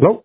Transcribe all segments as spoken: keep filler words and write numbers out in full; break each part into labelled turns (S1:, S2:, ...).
S1: Hello?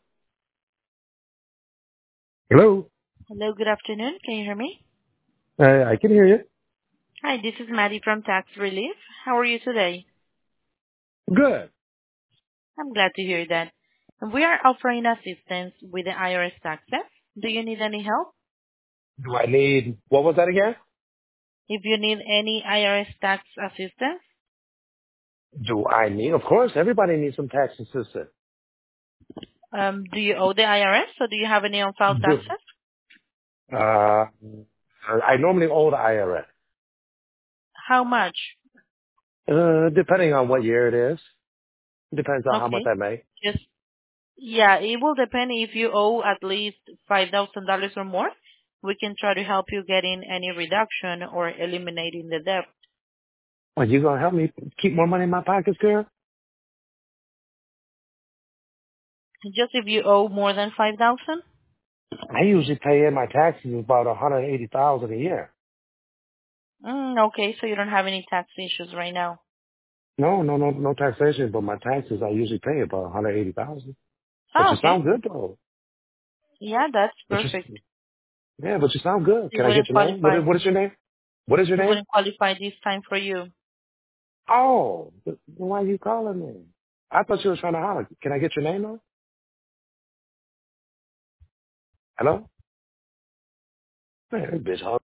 S1: Hello?
S2: Hello, good afternoon. Can you hear me?
S1: Uh, I can hear you.
S2: Hi, this is Maddie from Tax Relief. How are you today?
S1: Good.
S2: I'm glad to hear that. We are offering assistance with the I R S taxes. Do you need any help?
S1: Do I need, what was that again?
S2: If you need any I R S tax assistance,
S1: Do I need, of course, everybody needs some tax assistance.
S2: um, do you owe the I R S or do you have any on-file
S1: Do.
S2: taxes?
S1: Uh, I normally owe the I R S.
S2: How much?
S1: Uh, depending on what year it is. Depends on how much
S2: Okay.
S1: I make.
S2: Just, yeah, it will depend if you owe at least five thousand dollars or more. We can try to help you get in any reduction or eliminating the debt.
S1: Are you going to help me keep more money in my pockets, girl?
S2: Just if you owe more than five thousand.
S1: I usually pay in my taxes about one hundred eighty thousand dollars a year.
S2: Mm, okay, so you don't have any tax issues right now.
S1: No, no, no, no taxation, but my taxes I usually pay about one hundred eighty thousand dollars. But
S2: Oh,
S1: you
S2: okay.
S1: sound good though.
S2: Yeah, that's
S1: But you,
S2: perfect.
S1: yeah, but you sound good.
S2: You
S1: Can I get
S2: wouldn't
S1: your name? What
S2: qualify.
S1: is, what is your name? What is your
S2: You
S1: name?
S2: wouldn't qualify this time for you.
S1: Oh, th- why are you calling me? I thought you were trying to holler. Can I get your name though? Hello? Man, this bitch